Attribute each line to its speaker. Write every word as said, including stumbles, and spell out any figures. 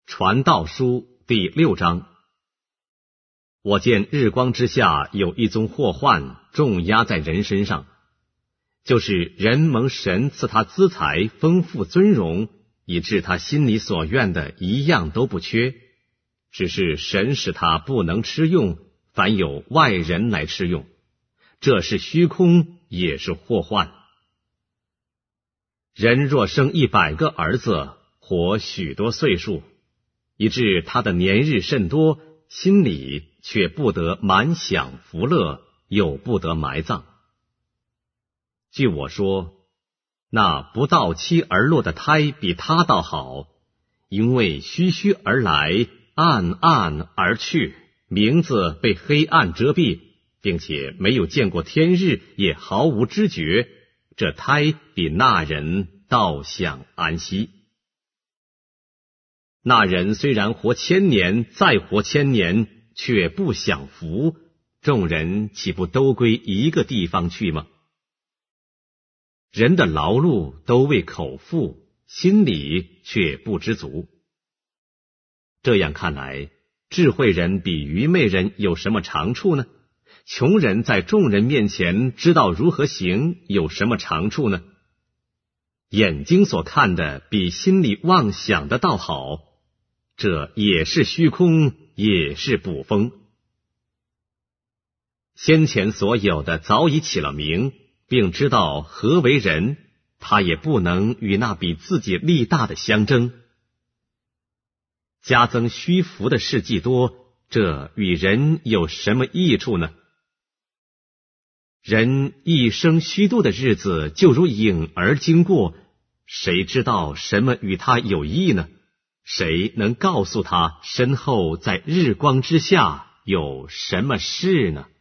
Speaker 1: 传道书第六章。我见日光之下有一宗祸患重压在人身上，就是人蒙神赐他资财丰富尊荣，以致他心里所愿的一样都不缺，只是神使他不能吃用，反有外人来吃用，这是虚空，也是祸患。人若生一百个儿子，活许多岁数，以致他的年日甚多，心里却不得满享福乐，又不得埋葬。据我说，那不到期而落的胎比他倒好，因为虚虚而来，暗暗而去，名字被黑暗遮蔽，并且没有见过天日，也毫无知觉，这胎比那人倒享安息。那人虽然活千年，再活千年，却不享福，众人岂不都归一个地方去吗？人的劳碌都为口腹，心里却不知足。这样看来，智慧人比愚昧人有什么长处呢？穷人在众人面前知道如何行，有什么长处呢？眼睛所看的比心里妄想的倒好，这也是虚空，也是捕风。先前所有的早已起了名，并知道何为人，他也不能与那比自己力大的相争。加增虚浮的事既多，这与人有什么益处呢？人一生虚度的日子就如影儿经过，谁知道什么与他有益呢？谁能告诉他身后在日光之下有什么事呢？